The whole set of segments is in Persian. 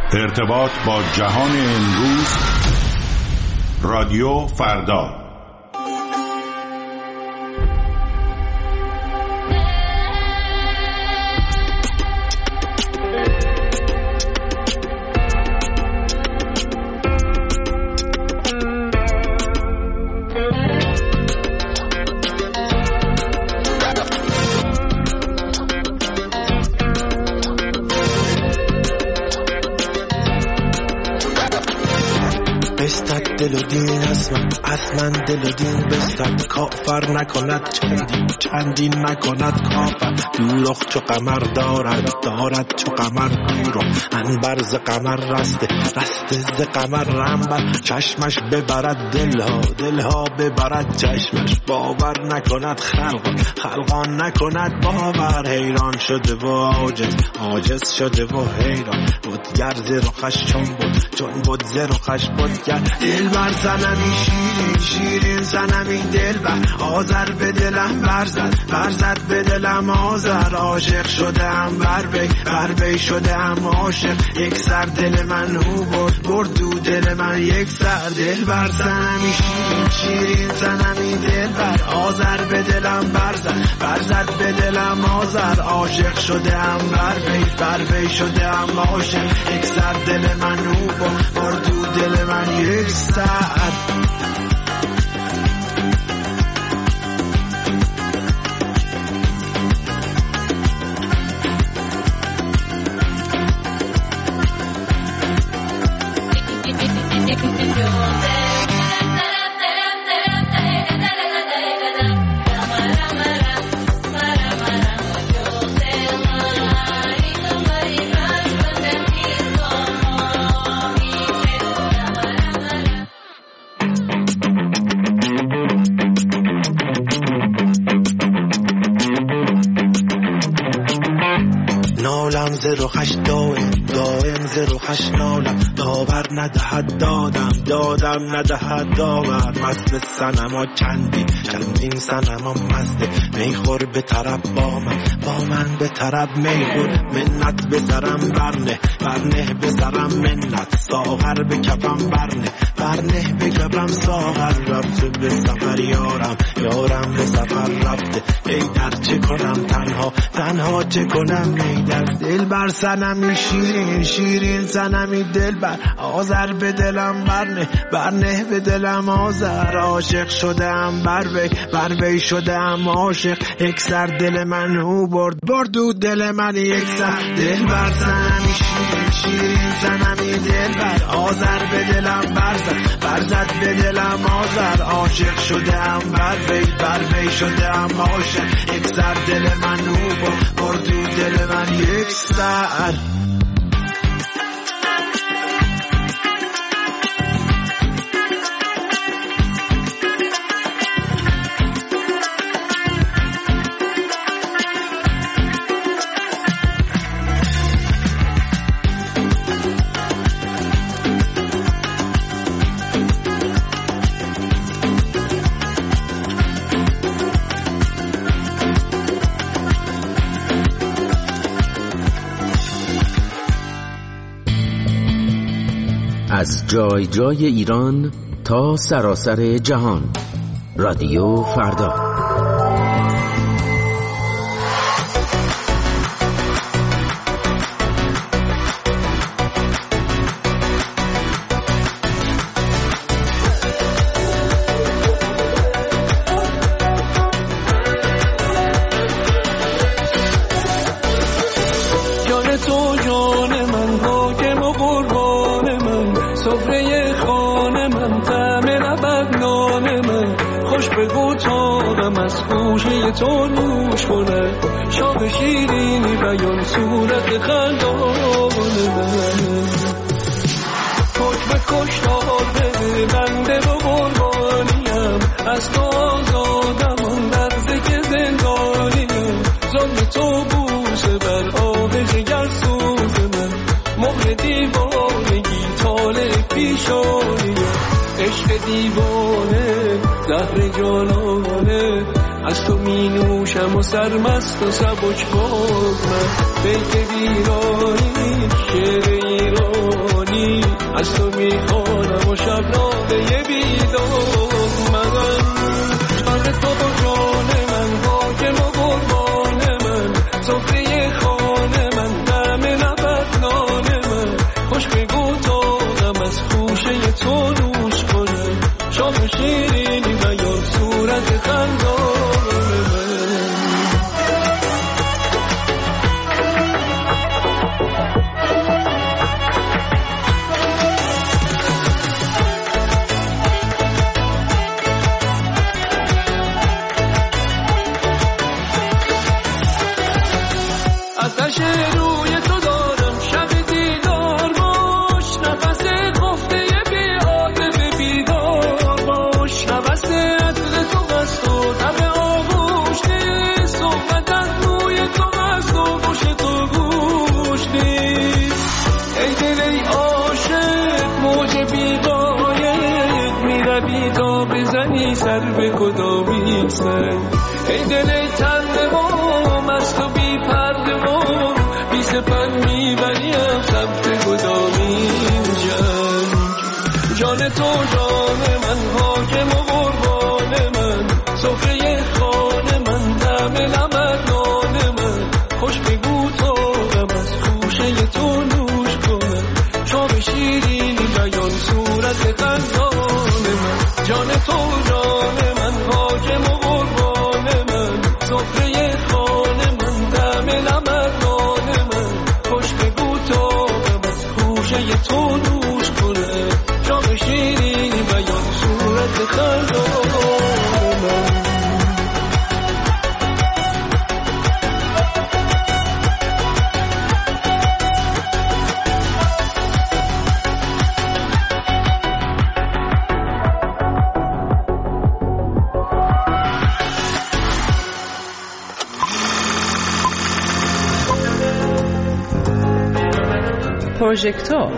ارتباط با جهان امروز. رادیو فردا. دل و دین اصلا دل و دین بستد کافر نکند چندین نکند کافر دوروخ چو قمر دارد چو قمر دوروخ انبر ز قمر رسته ز قمر رنبر چشمش ببرد دلها ببرد چشمش باور نکند خلقان نکند باور حیران شده و عاجز شده و حیران بودگر ز رخش چون بود ز رخش بودگر دلبر زنمی شیرین زنمی دلبر آذر به دلم برزد به دلم آذر عاشق شده ام بر بی شده ام عاشق یک سر دل من او برد دو دل من یک سر دلبر زنمی شیرین زنمی دلبر آذر به دلم برزد به دلم آذر عاشق شده ام بر بی شده ام عاشق یک سر دل من او برد دو دل من یک سر ز رخش دائم ز رخش نالم داور ندهد دادم ندهد داور مست صنما چندین صنما مست میخور به طرب با من به طرب میخور منت به سرم برنه به سرم منت ساغر به کفم برنه به کفم ساغر رفته به سفر یارم به سفر رفته ای در چه کنم تنها چه کنم ای در دل بر سنمی شیرین سنمی دل بر آذر به دلم برنه به دلم آذر عاشق شده ام بر بی شده ام عاشق یک سر دل من او برد دو دل من یک سر دل بر سنمی شیرین سنمی دل بر آذر به دلم برزد به دلم آذر عاشق شده ام بر بی شده ام عاشق یک سر دل من او برد دو دل من یک سر از جای جای ایران تا سراسر جهان. رادیو فردا. جان تو جان من حاکم و قربان من سفره خانه من طعم لبت نان من خوش بگو تابم از خوشی تو نوش کنم شاق شیرینی بیان صورت خندان من حکم کشتار بده بنده و قربانیم از تو آزادم اون لحظه که زندانیم ظلم تو بوسه بر آب جگر سوز من مهر دیوانگی طالع پیشانیم عشق دیوانه زهر جانانه از تو می نوشم و سرمست و سبک باز من بیت ویرانی شعر ایران ای دل ای عاشق موج بی‌قایق میروی تا بزنی سر به کدامین سنگ ای دل ای تنده و مست و بی پرده و بی سپند میبریم سمت کدامین جنگ جان تو جان من حاکم و قربان من سفره خانه من طعم لبت نان من خوش بگو تا غم از خوشه تو نوش کنم شام شیرین بیان صورت قندان من جان تو جان من حاکم و قربان من سفره خانه من طعم لبت نان من خوش بگو تا غم از خوشه تو نوش کنم شام شیرین بیان صورت قندان من پروژکتور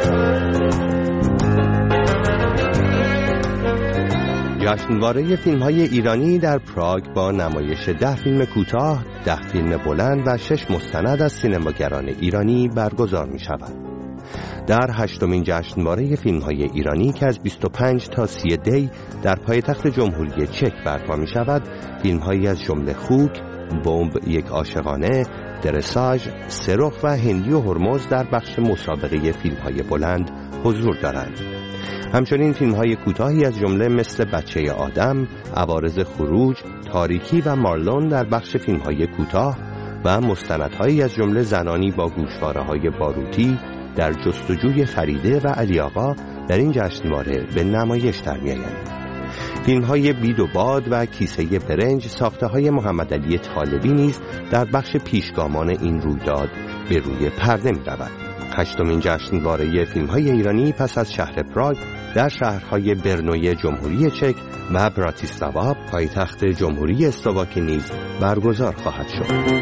جشنواره فیلم‌های ایرانی در پراگ با نمایش 10 فیلم کوتاه، 10 فیلم بلند و 6 مستند از سینماگران ایرانی برگزار می‌شود. در 8مین جشنواره فیلم‌های ایرانی که از 25 تا 30 دی در پایتخت جمهوری چک برپا می‌شود، فیلم‌هایی از جمله خوک، بمب یک عاشقانه، درساژ، سرخ و هندی و هرمز در بخش مسابقه فیلم‌های بلند حضور دارند. همچنین فیلم‌های کوتاهی از جمله مثل بچه آدم، عوارض خروج، تاریکی و مارلون در بخش فیلم‌های کوتاه و مستندهایی از جمله زنانی با گوشواره‌های باروتی در جستجوی فریده و علی آقا در این جشنواره به نمایش درمی‌آیند. فیلم‌های بید و باد و کیسه برنج ساخته‌های محمد علی طالبی نیز در بخش پیشگامان این رویداد به روی پرده می‌رود. 8مین جشنواره فیلم‌های ایرانی پس از شهر پراگ در شهرهای برنوی جمهوری چک و براتیسلاوا پایتخت جمهوری اسلواکی نیز برگزار خواهد شد.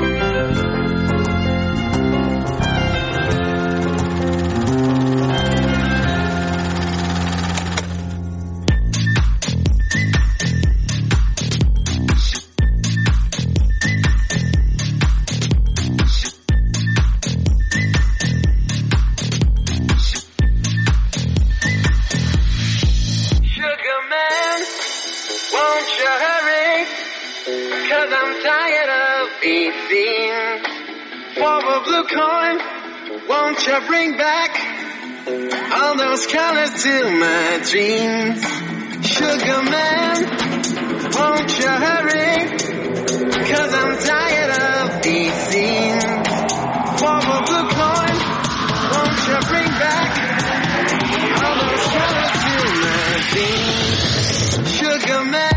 Won't you bring back all those colors to my dreams? Sugar man, won't you hurry? 'Cause I'm tired of these scenes. For a blue coin, won't you bring back all those colors to my dreams? Sugar man.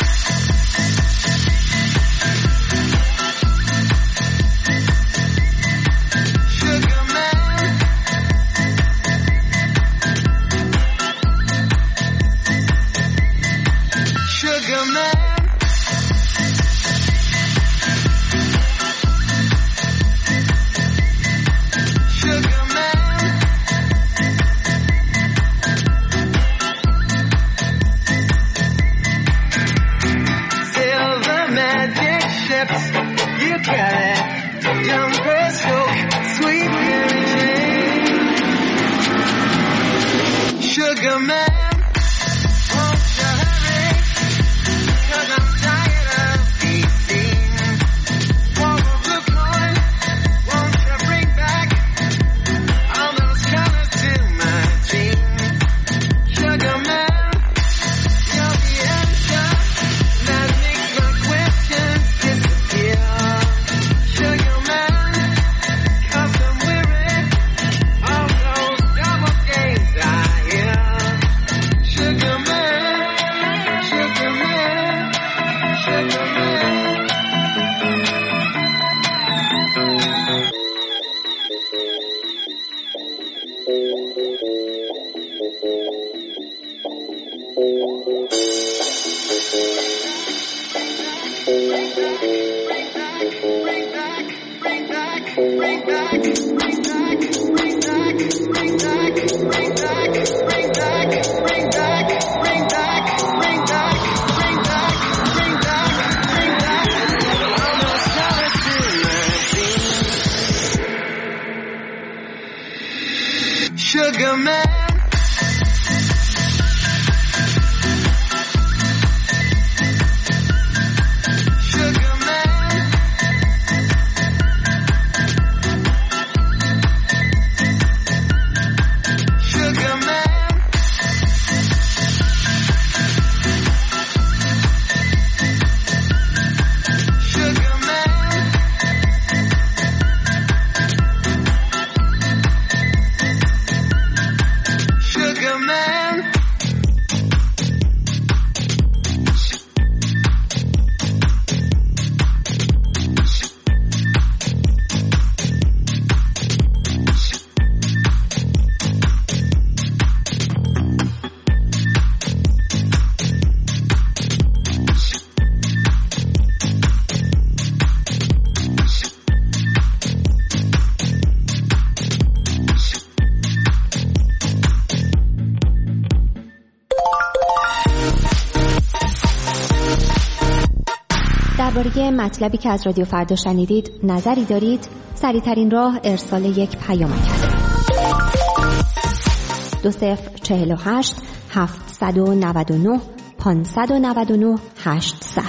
Sugar man, won't you hurry? 'Cause I'm tired of these scenes. For a blue coin, won't you bring back all those colors to my dreams? Sugar man, you're the answer that makes my questions disappear. Sugar man, 'cause I'm weary of those double games I hear. Sugar man, sugar man, sugar man. Bring back, bring back, bring back, bring back, bring back. Sugar man. درباره مطلبی که از رادیو فردا شنیدید نظری دارید؟ سریع‌ترین راه ارسال یک پیامک است. 2048 799 599 800.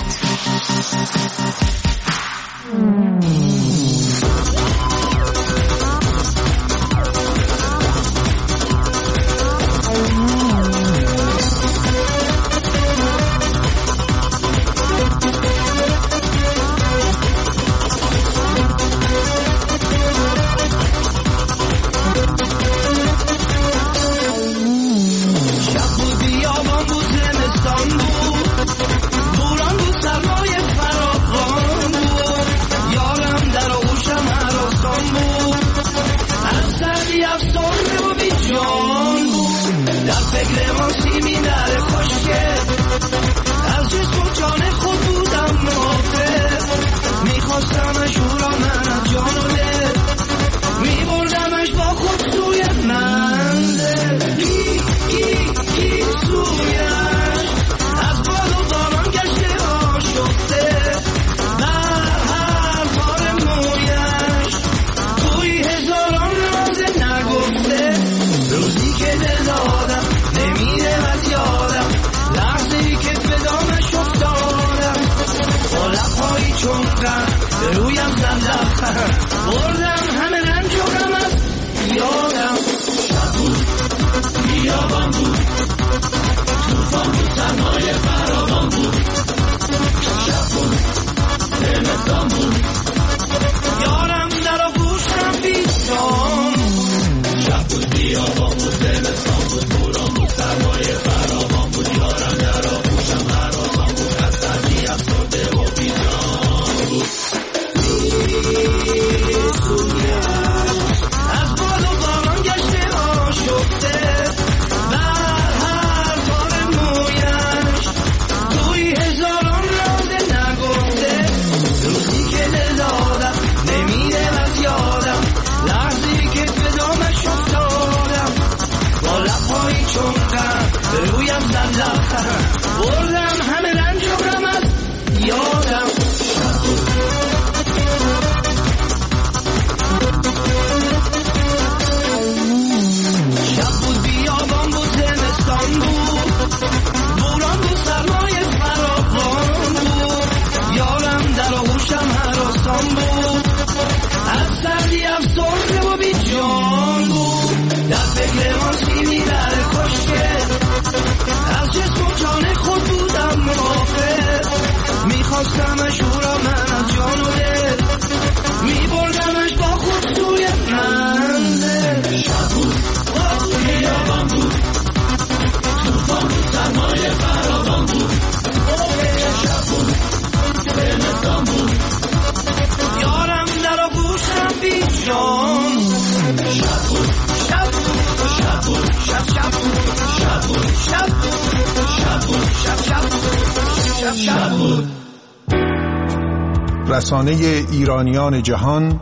رسانه ایرانیان جهان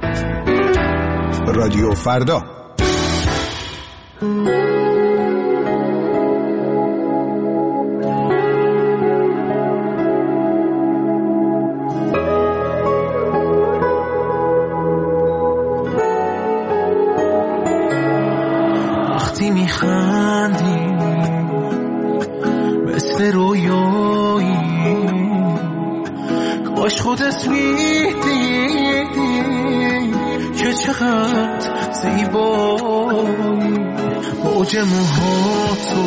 رادیو فردا. وقتی میخندی مثل رویایی، کاش خودت میدیدی که چقدر زیبایی. موج موهاتو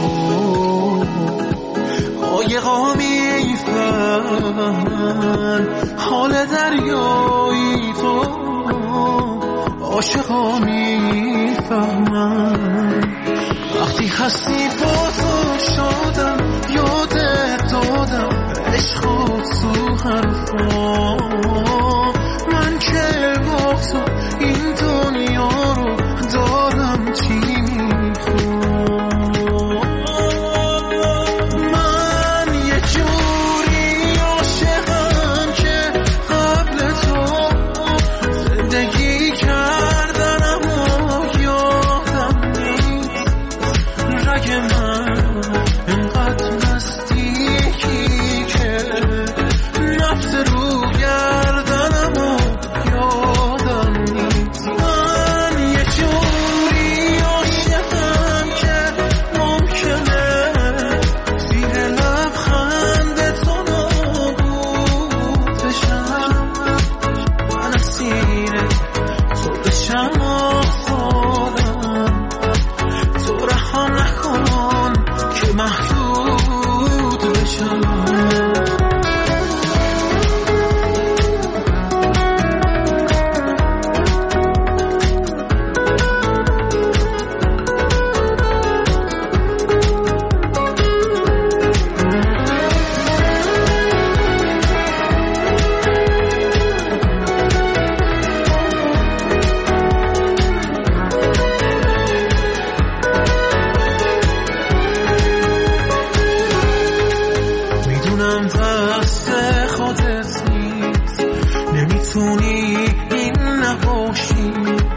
قایقا میفن، حال دریایی تو عاشقا میفهمن. وقتی هستی با تو شادم، یادت دادم عشق و تو حرفا. من که با تو این دنیا رو دارم چی میخوام. من یه جوری عاشقم که قبل تو زندگی کردنم و یادم نیست. رگ من انقدر نزدیکی که نفس رو گردنم و یادم نیست. من یه جوری عاشقم که ممکنه زیر لبخند تو نابود بشم. من اسیر تو بشم آزادم، تو رها نکن که محدود بشم. میدونم دست خودت نیست، نمیتونی این نباشی،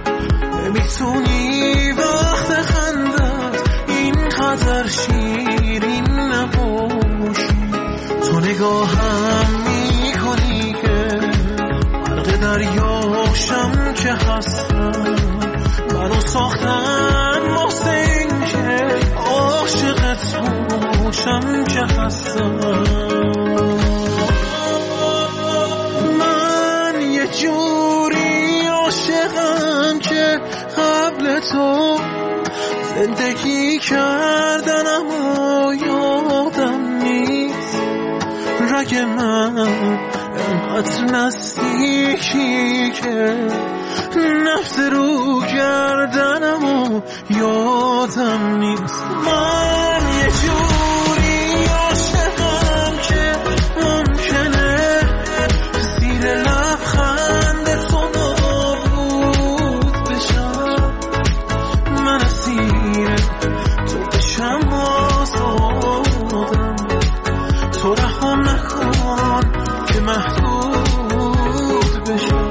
نمیتونی وقت خندت اینقدر شیرین نباشی. تو نگاهم میکنی که غرق دریاشم که هستم. منو ساختن واسه این که عاشقت باشم که هستم. من یه جوری عاشقم که قبل تو زندگی کردنم و یادم نیست. رگ من انقدر نزدیکی که نفس رو گردنم و یادم نیست. من یه جوری عاشقم که ممکنه زیر لبخند تو نابود بشم. من اسیر تو بشم آزادم، تو رها نکن که محدود بشم.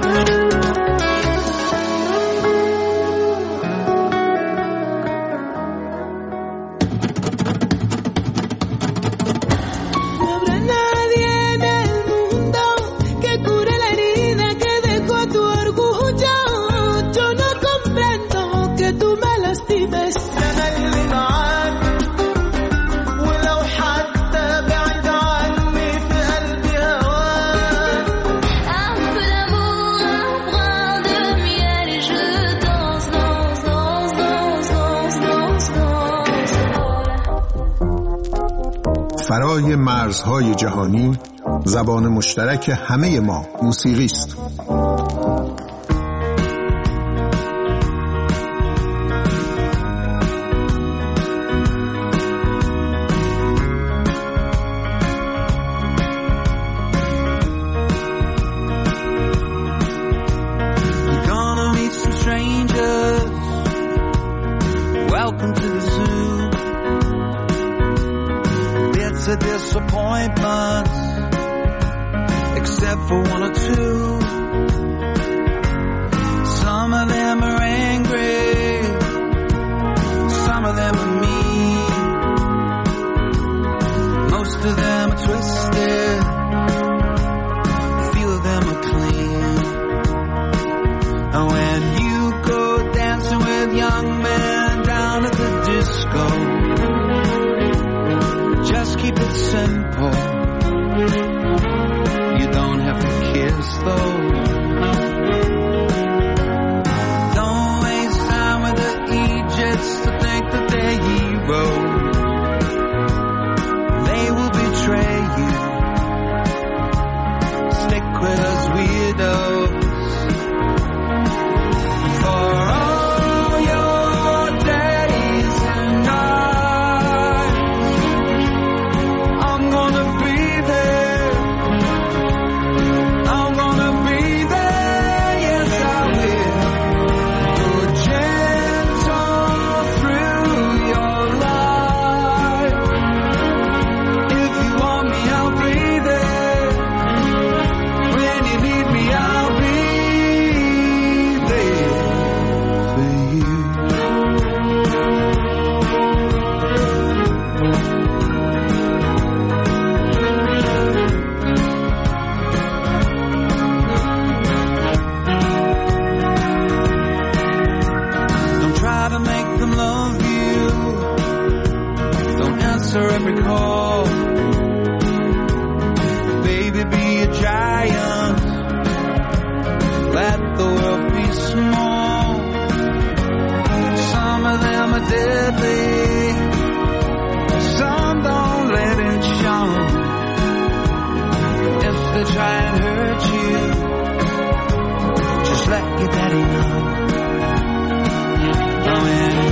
فرای مرزهای جهانی، زبان مشترک همه ما موسیقی است. When you go dancing with young men down at the try to make them love you. Don't answer every call. Baby, be a giant. Let the world be small. Some of them are deadly. Some don't let it show. If they try and hurt you, just let your daddy know. Oh, yeah.